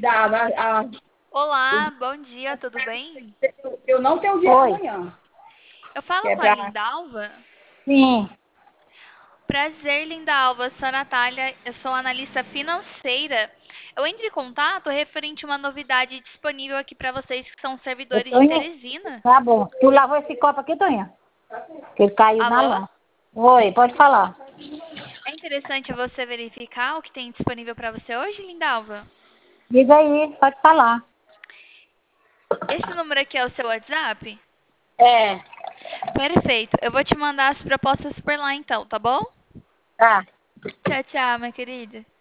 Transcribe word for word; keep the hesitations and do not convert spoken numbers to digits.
Dava, a, Olá, bom dia, tudo bem? eu, eu não tenho dia Oi. amanhã. Eu Que falo é com a pra... Lindalva. Sim. Prazer, Lindalva. Sou a Natália, eu sou analista financeira. Eu entro em contato referente a uma novidade disponível aqui para vocês que são Ô, servidores de Tonha, Teresina. tá bom. Tu lavou esse copo aqui, Tonha? Que ele caiu na Alô? lã. Oi, pode falar. É interessante você verificar o que tem disponível para você hoje, Lindalva? Diga aí, pode falar. Esse número aqui é o seu WhatsApp? É, Perfeito. Eu vou te mandar as propostas por lá então, tá bom? tá. Tchau, tchau, minha querida.